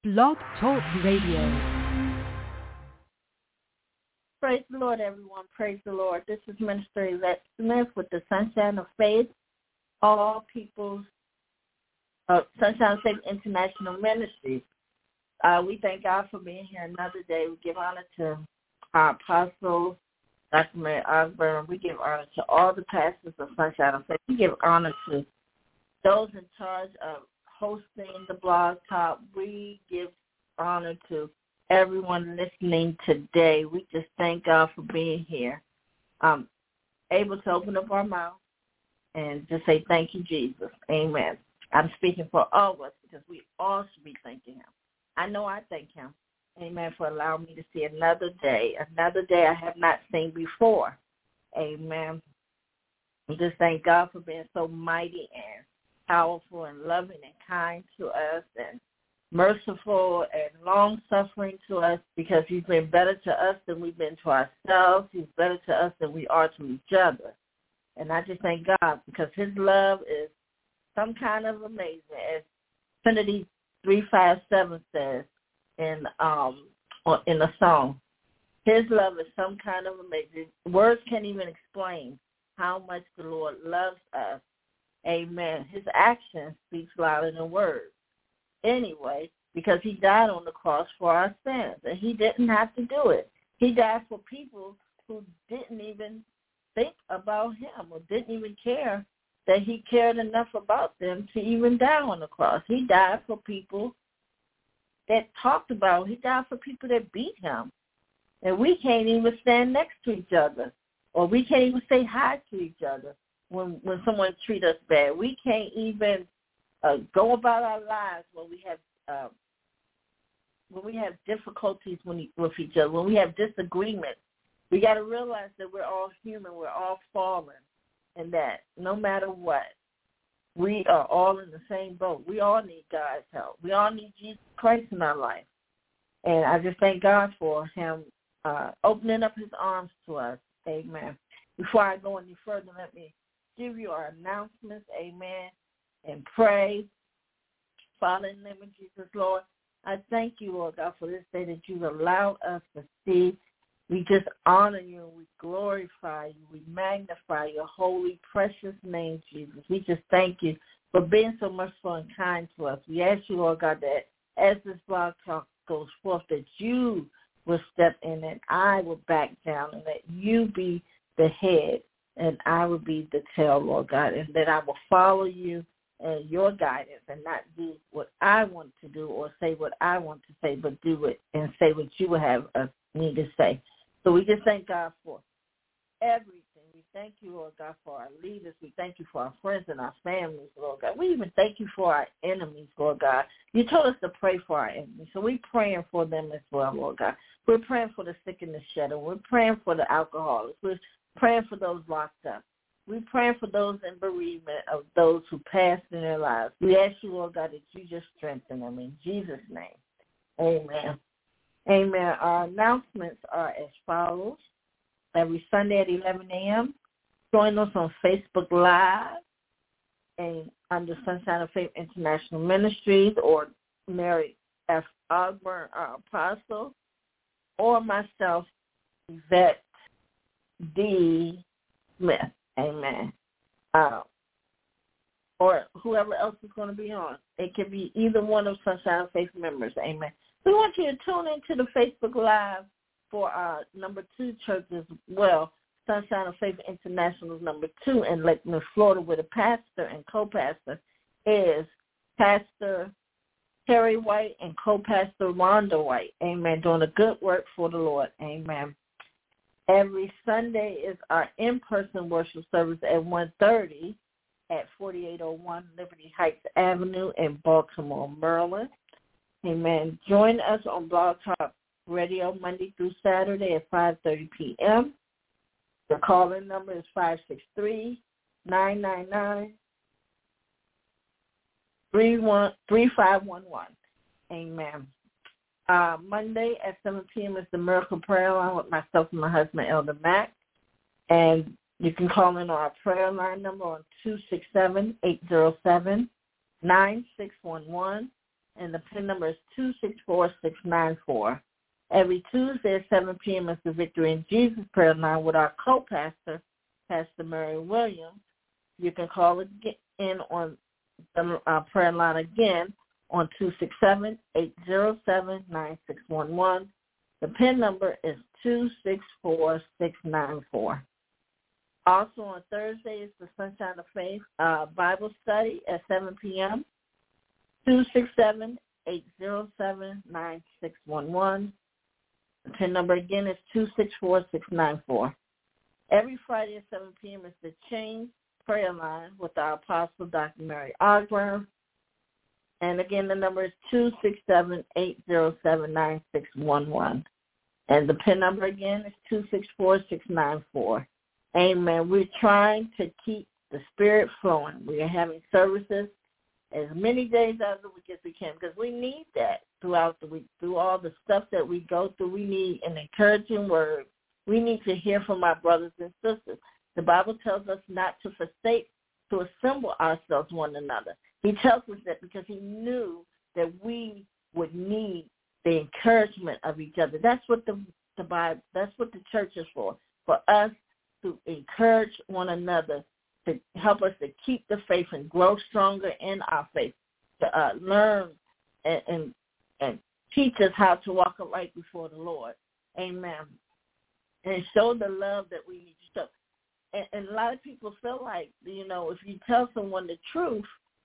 Blog Talk Radio. Praise the Lord, everyone. Praise the Lord. This is Minister Yvette Smith with the Sunshine of Faith, all people's Sunshine of Faith International Ministries. We thank God for being here another day. We give honor to our apostles, Dr. Mary Osborne. We give honor to all the pastors of Sunshine of Faith. We give honor to those in charge of hosting the blog talk. We give honor to everyone listening today. We just thank God for being here, able to open up our mouth and just say thank you, Jesus. Amen. I'm speaking for all of us because we all should be thanking him. I know I thank him, amen, for allowing me to see another day I have not seen before. Amen. We just thank God for being so mighty and powerful and loving and kind to us and merciful and long-suffering to us, because he's been better to us than we've been to ourselves. He's better to us than we are to each other. And I just thank God because his love is some kind of amazing, as Trinity 357 says in a song. His love is some kind of amazing. Words can't even explain how much the Lord loves us. Amen. His action speaks louder than words. Anyway, because he died on the cross for our sins, and he didn't have to do it. He died for people who didn't even think about him or didn't even care that he cared enough about them to even die on the cross. He died for people that talked about him. He died for people that beat him. And we can't even stand next to each other, or we can't even say hi to each other when someone treats us bad. We can't even go about our lives when we have difficulties with each other, when we have disagreements. We got to realize that we're all human, we're all fallen, and that no matter what, we are all in the same boat. We all need God's help. We all need Jesus Christ in our life. And I just thank God for him opening up his arms to us. Amen. Before I go any further, let me give you our announcements. Amen. And pray. Father, in the name of Jesus, Lord, I thank you, Lord God, for this day that you've allowed us to see. We just honor you and we glorify you. We magnify your holy, precious name, Jesus. We just thank you for being so merciful and kind to us. We ask you, Lord God, that as this blog talk goes forth, that you will step in and I will back down, and that you be the head and I will be the tail, Lord God, and that I will follow you and your guidance and not do what I want to do or say what I want to say, but do it and say what you would have me to say. So we just thank God for everything. We thank you, Lord God, for our leaders. We thank you for our friends and our families, Lord God. We even thank you for our enemies, Lord God. You told us to pray for our enemies, so we're praying for them as well, Lord God. We're praying for the sick and the shed. We're praying for the alcoholics. We're praying for those locked up. We're praying for those in bereavement of those who passed in their lives. We ask you, Lord God, that you just strengthen them in Jesus' name. Amen. Amen. Our announcements are as follows. Every Sunday at 11 a.m., join us on Facebook Live and under Sunshine of Faith International Ministries, or Mary F. Osborne, our apostle, or myself, Yvette D. Smith. Amen. Or whoever else is going to be on. It can be either one of Sunshine of Faith members. Amen. We want you to tune into the Facebook Live for our number 2 church as well, Sunshine of Faith International number 2 in Lakeland, Florida, where the pastor and co-pastor is Pastor Terry White and co-pastor Rhonda White. Amen. Doing a good work for the Lord. Amen. Every Sunday is our in-person worship service at 1:30 at 4801 Liberty Heights Avenue in Baltimore, Maryland. Amen. Join us on Blog Talk Radio Monday through Saturday at 5:30 p.m. The call-in number is 563-999-3511. Amen. Monday at 7 p.m. is the Miracle Prayer Line with myself and my husband, Elder Mack. And you can call in our prayer line number on 267-807-9611. and the PIN number is 264694. Every Tuesday at 7 p.m. is the Victory in Jesus prayer line with our co-pastor, Pastor Mary Williams. You can call in on the prayer line again on 267-807-9611. The PIN number is 264694. Also on Thursday is the Sunshine of Faith Bible study at 7 p.m. 267-807-9611. The PIN number again is 264694. Every Friday at 7 p.m. is the Chain Prayer Line with our Apostle, Dr. Mary Osborne. And again, the number is 267-807-9611. And the PIN number again is 264694. Amen. We're trying to keep the spirit flowing. We are having services as many days out of the week as we can because we need that throughout the week. Through all the stuff that we go through, we need an encouraging word. We need to hear from our brothers and sisters. The Bible tells us not to forsake to assemble ourselves one another. He tells us that because he knew that we would need the encouragement of each other. That's what the Bible, that's what the church is for us to encourage one another, to help us to keep the faith and grow stronger in our faith, to learn and teach us how to walk upright before the Lord. Amen. And show the love that we need to show. And a lot of people feel like, if you tell someone the truth,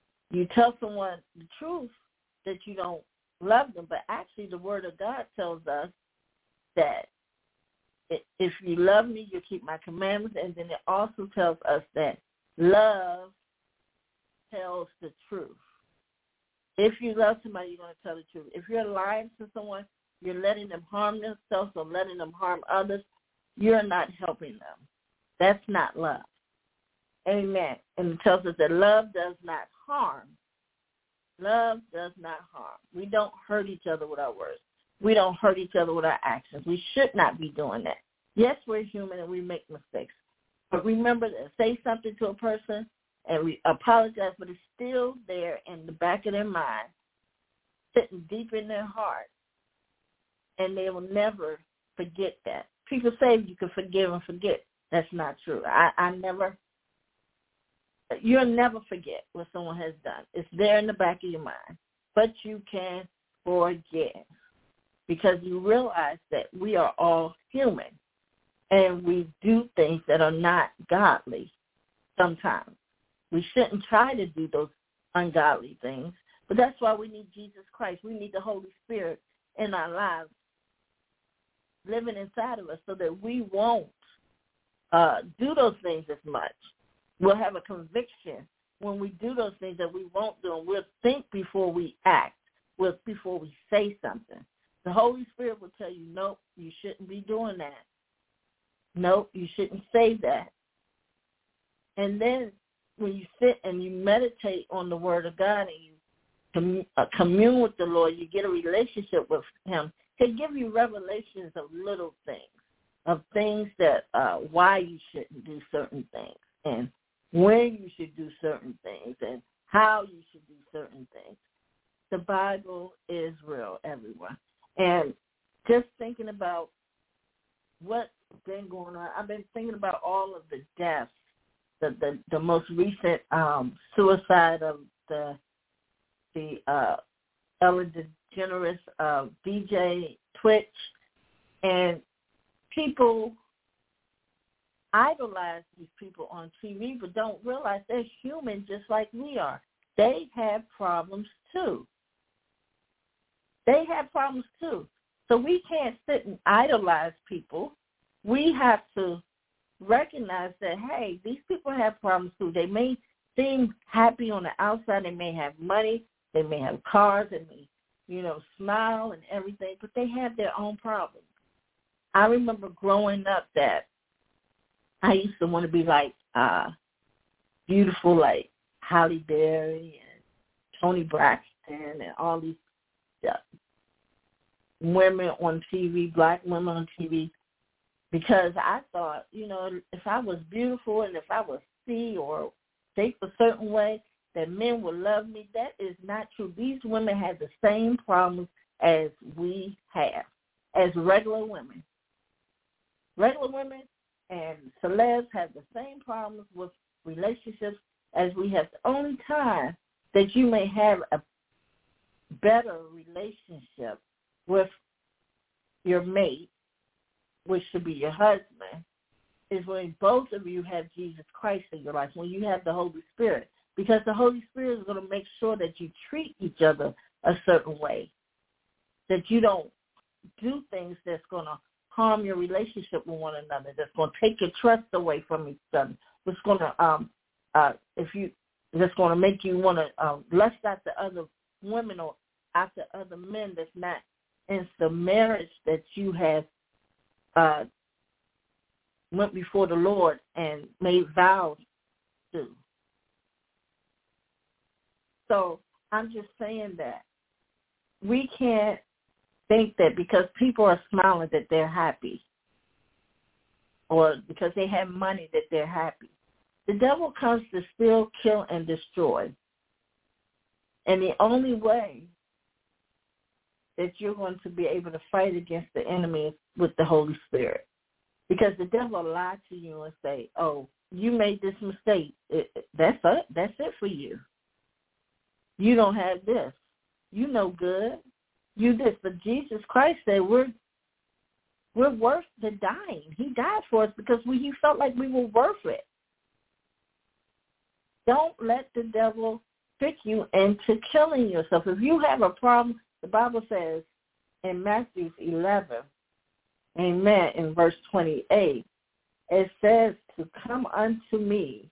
that you don't love them. But actually the Word of God tells us that if you love me, you'll keep my commandments. And then it also tells us that love tells the truth. If you love somebody, you're going to tell the truth. If you're lying to someone, you're letting them harm themselves or letting them harm others, you're not helping them. That's not love. Amen. And it tells us that love does not harm. Love does not harm. We don't hurt each other with our words. We don't hurt each other with our actions. We should not be doing that. Yes, we're human and we make mistakes. But remember to say something to a person and we apologize, but it's still there in the back of their mind, sitting deep in their heart, and they will never forget that. People say you can forgive and forget. That's not true. You'll never forget what someone has done. It's there in the back of your mind. But you can forgive because you realize that we are all human and we do things that are not godly sometimes. We shouldn't try to do those ungodly things, but that's why we need Jesus Christ. We need the Holy Spirit in our lives living inside of us so that we won't do those things as much. We'll have a conviction when we do those things that we won't do, and we'll think before we act, before we say something. The Holy Spirit will tell you, nope, you shouldn't be doing that. Nope, you shouldn't say that. And then when you sit and you meditate on the Word of God and you commune with the Lord, you get a relationship with him. He'll give you revelations of little things, of things that why you shouldn't do certain things and when you should do certain things and how you should do certain things. The Bible is real, everyone. And just thinking about what's been going on, I've been thinking about all of the deaths, the most recent suicide of the Ellen DeGeneres, DJ Twitch, and people idolize these people on TV but don't realize they're human just like we are. They have problems too. So we can't sit and idolize people. We have to recognize that, hey, these people have problems too. They may seem happy on the outside. They may have money. They may have cars. They may, smile and everything, but they have their own problems. I remember growing up that I used to want to be like beautiful, like Halle Berry and Toni Braxton and all these women on TV, black women on TV, because I thought, if I was beautiful and if I was see or think a certain way, that men will love me. That is not true. These women have the same problems as we have, as regular women. Regular women and celebs have the same problems with relationships as we have. The only time that you may have a better relationship with your mate, which should be your husband, is when both of you have Jesus Christ in your life, when you have the Holy Spirit. Because the Holy Spirit is going to make sure that you treat each other a certain way, that you don't do things that's going to harm your relationship with one another, that's going to take your trust away from each other, that's going to that's going to make you want to lust after other women or after other men that's not in the marriage that you have went before the Lord and made vows to. So I'm just saying that we can't think that because people are smiling that they're happy or because they have money that they're happy. The devil comes to steal, kill, and destroy. And the only way that you're going to be able to fight against the enemy is with the Holy Spirit. Because the devil will lie to you and say, oh, you made this mistake. That's it. That's it for you. You don't have this. You no good. You this. But Jesus Christ said we're worth the dying. He died for us because he felt like we were worth it. Don't let the devil trick you into killing yourself. If you have a problem, the Bible says in Matthew 11, amen, in verse 28, it says to come unto me.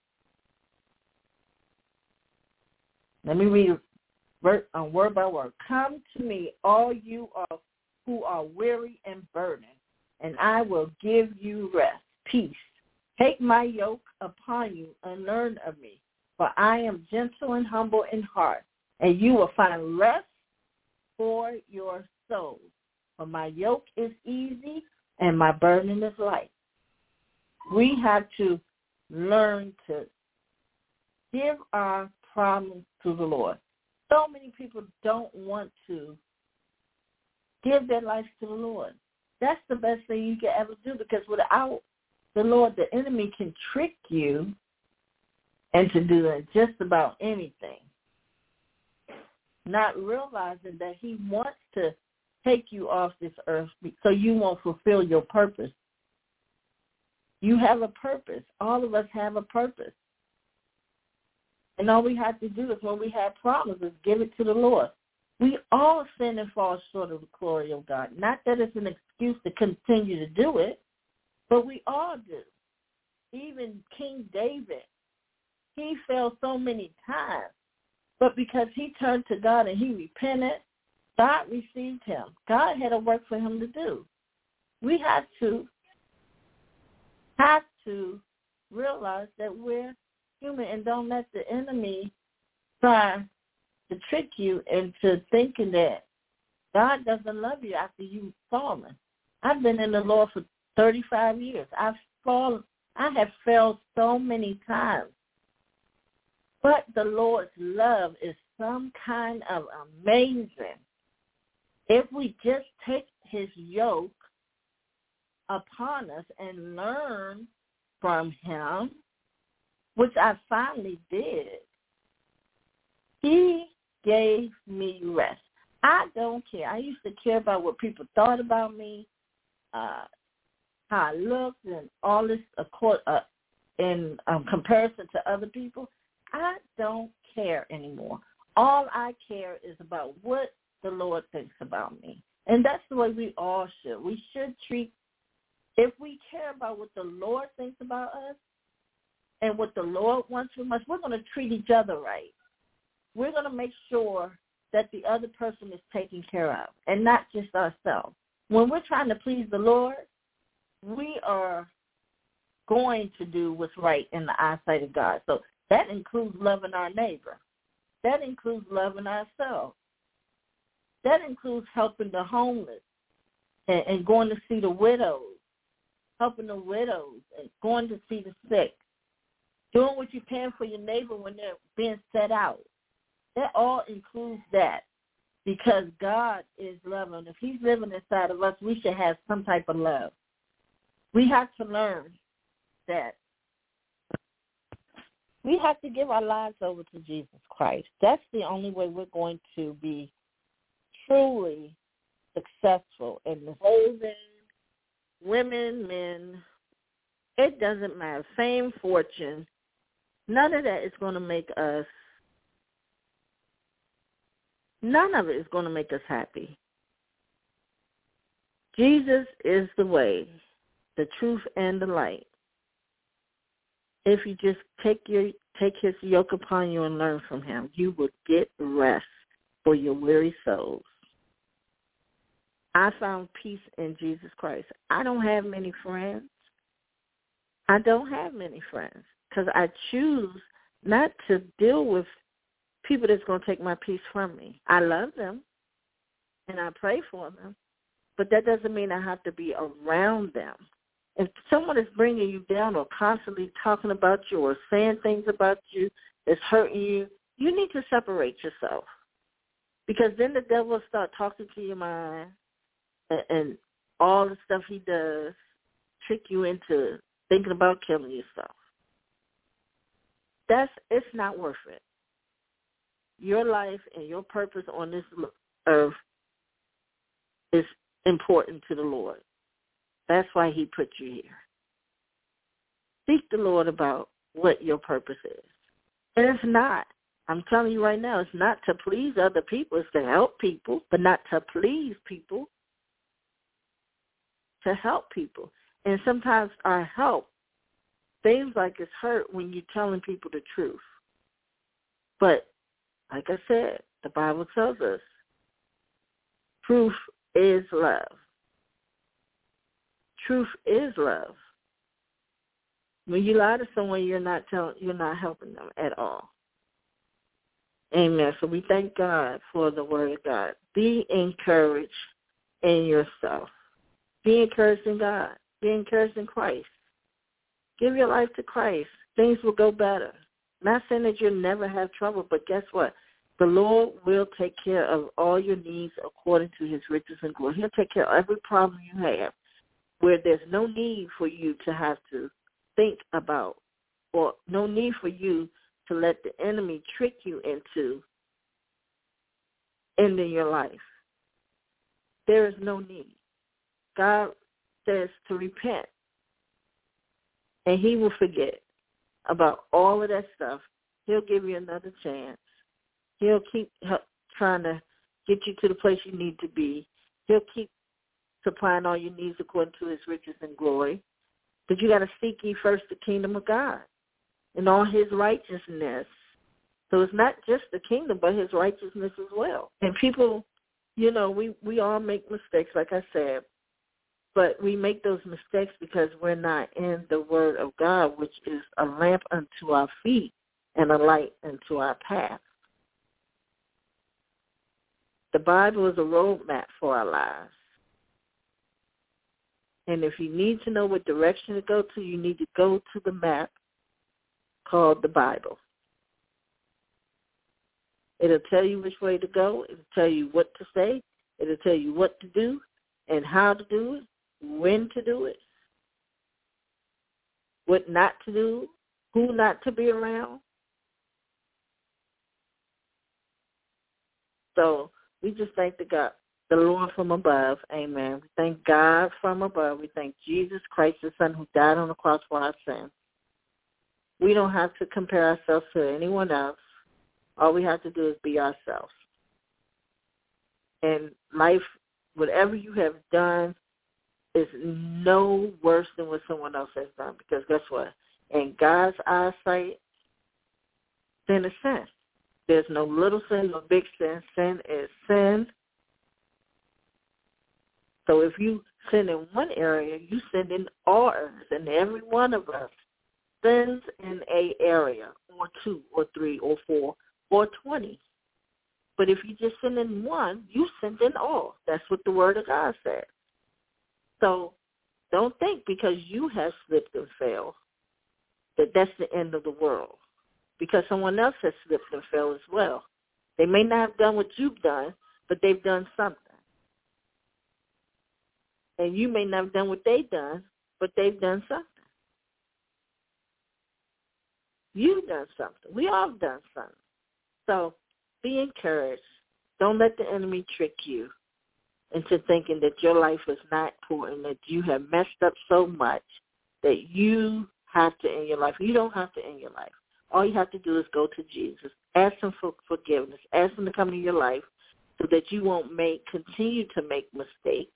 Let me read word by word. Come to me, all you who are weary and burdened, and I will give you rest, peace. Take my yoke upon you and learn of me, for I am gentle and humble in heart, and you will find rest for your souls. For my yoke is easy and my burden is light. We have to learn to give our problems to the Lord. So many people don't want to give their life to the Lord. That's the best thing you can ever do, because without the Lord, the enemy can trick you into doing just about anything, not realizing that he wants to take you off this earth so you won't fulfill your purpose. You have a purpose. All of us have a purpose. And all we have to do is when we have problems is give it to the Lord. We all sin and fall short of the glory of God. Not that it's an excuse to continue to do it, but we all do. Even King David, he fell so many times. But because he turned to God and he repented, God received him. God had a work for him to do. We have to realize that we're human, and don't let the enemy try to trick you into thinking that God doesn't love you after you've fallen. I've been in the Lord for 35 years. I have failed so many times. But the Lord's love is some kind of amazing. If we just take his yoke upon us and learn from him, which I finally did, he gave me rest. I don't care. I used to care about what people thought about me, how I looked, and all this in comparison to other people. I don't care anymore. All I care is about what the Lord thinks about me. And that's the way we all should. We should treat, if we care about what the Lord thinks about us and what the Lord wants from us, we're going to treat each other right. We're going to make sure that the other person is taken care of and not just ourselves. When we're trying to please the Lord, we are going to do what's right in the eyesight of God. So that includes loving our neighbor. That includes loving ourselves. That includes helping the homeless and going to see the widows, helping the widows and going to see the sick. doing what you can for your neighbor when they're being set out. That all includes that, because God is love, and if he's living inside of us, we should have some type of love. We have to learn that we have to give our lives over to Jesus Christ. That's the only way we're going to be truly successful in this. Holding women, men, it doesn't matter. Fame, fortune, none of that is going to make us, none of it is going to make us happy. Jesus is the way, the truth, and the light. If you just take his yoke upon you and learn from him, you will get rest for your weary souls. I found peace in Jesus Christ. I don't have many friends. Because I choose not to deal with people that's going to take my peace from me. I love them, and I pray for them, but that doesn't mean I have to be around them. If someone is bringing you down or constantly talking about you or saying things about you that's hurting you, you need to separate yourself, because then the devil will start talking to your mind and all the stuff he does, trick you into thinking about killing yourself. It's not worth it. Your life and your purpose on this earth is important to the Lord. That's why he put you here. Seek the Lord about what your purpose is. And it's not, I'm telling you right now, it's not to please other people. It's to help people, but not to please people. To help people. And sometimes our help seems like it's hurt when you're telling people the truth. But like I said, the Bible tells us truth is love. Truth is love. When you lie to someone, you're not helping them at all. Amen. So we thank God for the word of God. Be encouraged in yourself. Be encouraged in God. Be encouraged in Christ. Give your life to Christ. Things will go better. Not saying that you'll never have trouble, but guess what? The Lord will take care of all your needs according to his riches and glory. He'll take care of every problem you have, where there's no need for you to have to think about, or no need for you to let the enemy trick you into ending your life. There is no need. God says to repent, and he will forget about all of that stuff. He'll give you another chance. He'll keep trying to get you to the place you need to be. He'll keep supplying all your needs according to his riches and glory. But you got to seek ye first the kingdom of God and all his righteousness. So it's not just the kingdom, but his righteousness as well. And people, we all make mistakes, like I said, but we make those mistakes because we're not in the word of God, which is a lamp unto our feet and a light unto our path. The Bible is a roadmap for our lives. And if you need to know what direction to go to, you need to go to the map called the Bible. It'll tell you which way to go. It'll tell you what to say. It'll tell you what to do and how to do it, when to do it, what not to do, who not to be around. So we just thank the Lord from above. Amen. We thank God from above. We thank Jesus Christ, the Son, who died on the cross for our sins. We don't have to compare ourselves to anyone else. All we have to do is be ourselves. And life, whatever you have done, is no worse than what someone else has done. Because guess what? In God's eyesight, sin is sin. There's no little sin, no big sin. Sin is sin. So if you sin in one area, you sin in all areas. And every one of us sins in an area, or 2, or 3, or 4, or 20. But if you just sin in one, you sinned in all. That's what the Word of God says. So don't think because you have slipped and failed that that's the end of the world, because someone else has slipped and fell as well. They may not have done what you've done, but they've done something. And you may not have done what they've done, but they've done something. You've done something. We all done something. So be encouraged. Don't let the enemy trick you into thinking that your life is not important, that you have messed up so much that you have to end your life. You don't have to end your life. All you have to do is go to Jesus. Ask him for forgiveness. Ask him to come into your life so that you won't continue to make mistakes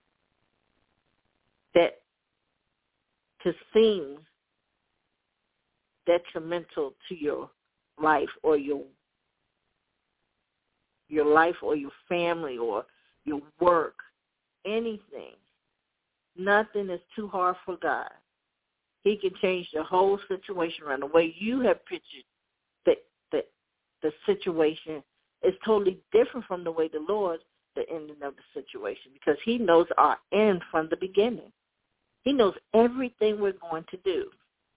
that could seem detrimental to your life or your life or your family or your work, anything. Nothing is too hard for God. He can change the whole situation around. The way you have pictured the situation is totally different from the way the Lord, the ending of the situation, because he knows our end from the beginning. He knows everything we're going to do.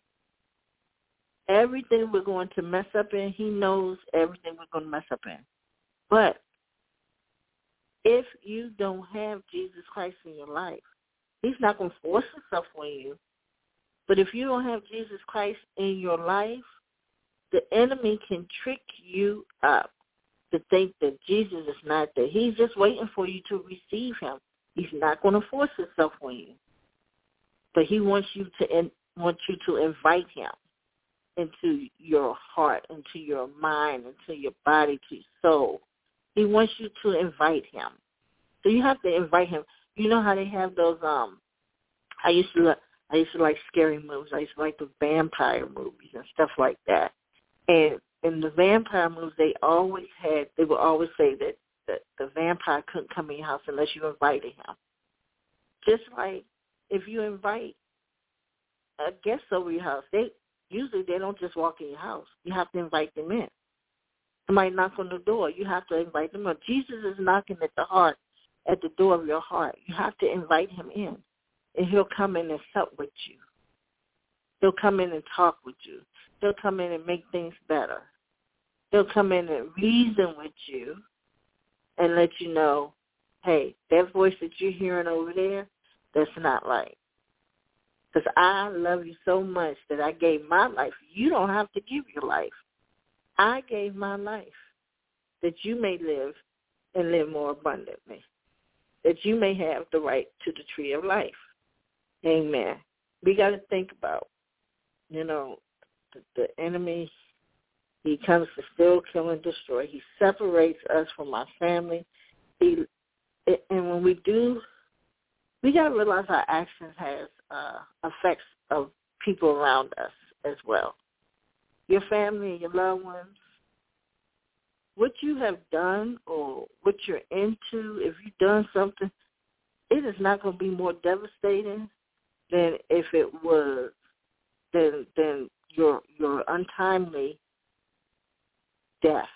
Everything we're going to mess up in, he knows everything we're going to mess up in. But if you don't have Jesus Christ in your life, he's not going to force himself on you. But if you don't have Jesus Christ in your life, the enemy can trick you up to think that Jesus is not there. He's just waiting for you to receive him. He's not going to force himself on you. But he wants you to invite him into your heart, into your mind, into your body, to your soul. He wants you to invite him. So you have to invite him. You know how they have those, I used to like scary movies. I used to like the vampire movies and stuff like that. And in the vampire movies, they would always say that the vampire couldn't come in your house unless you invited him. Just like if you invite a guest over your house, they don't just walk in your house. You have to invite them in. Somebody knock on the door, you have to invite them in. Jesus is knocking at the door of your heart. You have to invite him in, and he'll come in and sup with you. He'll come in and talk with you. He'll come in and make things better. He'll come in and reason with you and let you know, hey, that voice that you're hearing over there, that's not right. Because I love you so much that I gave my life. You don't have to give your life. I gave my life that you may live and live more abundantly, that you may have the right to the tree of life. Amen. We got to think about, the enemy, he comes to steal, kill, and destroy. He separates us from our family. And when we do, we got to realize our actions has effects of people around us as well. Your family and your loved ones, what you have done or what you're into, if you've done something, it is not going to be more devastating than if it was, than your untimely death,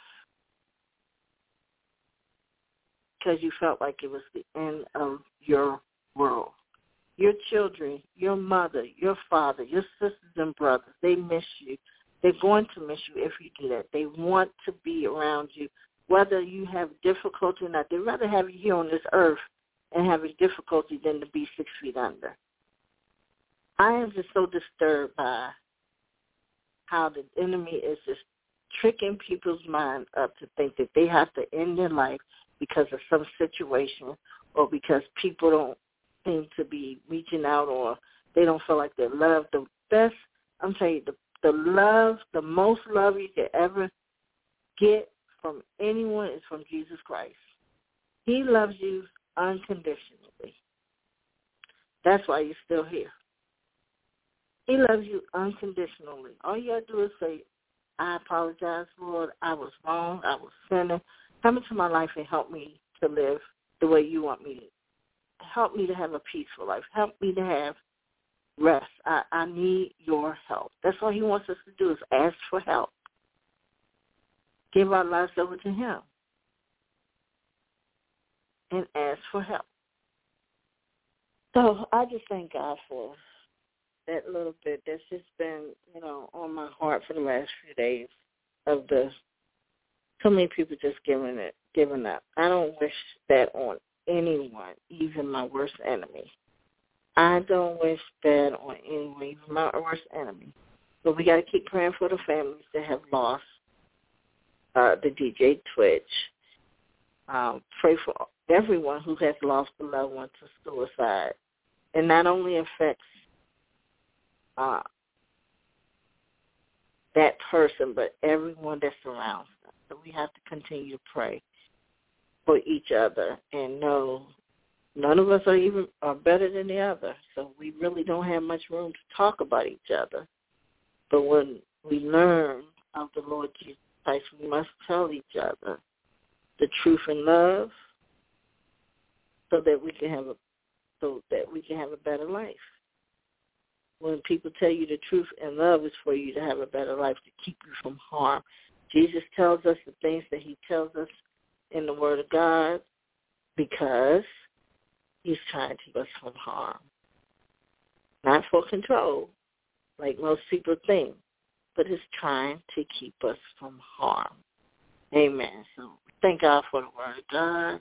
because you felt like it was the end of your world. Your children, your mother, your father, your sisters and brothers, they miss you. They're going to miss you if you do that. They want to be around you, whether you have difficulty or not. They'd rather have you here on this earth and having difficulty than to be 6 feet under. I am just so disturbed by how the enemy is just tricking people's mind up to think that they have to end their life because of some situation or because people don't seem to be reaching out or they don't feel like they're loved. The best, I'm telling you, the most love you could ever get from anyone is from Jesus Christ. He loves you unconditionally. That's why you're still here. He loves you unconditionally. All you got to do is say, I apologize, Lord. I was wrong. I was sinning. Come into my life and help me to live the way you want me to. Help me to have a peaceful life. Help me to have rest. I need your help. That's all he wants us to do is ask for help. Give our lives over to him and ask for help. So I just thank God for that little bit that's just been, on my heart for the last few days of so many people just giving up. I don't wish that on anyone, even my worst enemy. I don't wish bad on anyone, even my worst enemy. But we got to keep praying for the families that have lost the DJ Twitch. Pray for everyone who has lost a loved one to suicide. And not only affects that person, but everyone that surrounds them. So we have to continue to pray for each other and know none of us are better than the other. So we really don't have much room to talk about each other. But when we learn of the Lord Jesus Christ, we must tell each other the truth in love so that we can have a better life. When people tell you the truth in love is for you to have a better life, to keep you from harm. Jesus tells us the things that he tells us in the Word of God because he's trying to keep us from harm. Not for control, like most people think, but he's trying to keep us from harm. Amen. So thank God for the Word of God.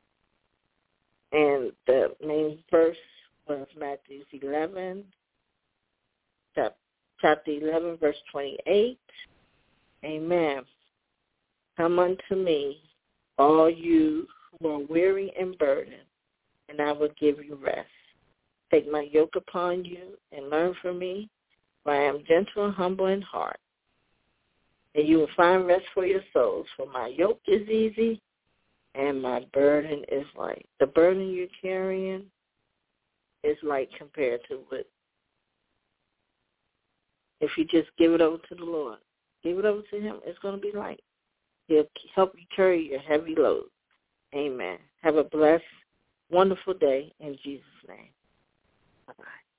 And the main verse was Matthew 11, chapter 11, verse 28. Amen. Come unto me, all you who are weary and burdened, and I will give you rest. Take my yoke upon you and learn from me, for I am gentle and humble in heart. And you will find rest for your souls, for my yoke is easy and my burden is light. The burden you're carrying is light compared to what, if you just give it over to the Lord, give it over to him, it's going to be light. He'll help you carry your heavy load. Amen. Have a blessed, wonderful day in Jesus' name. Bye-bye.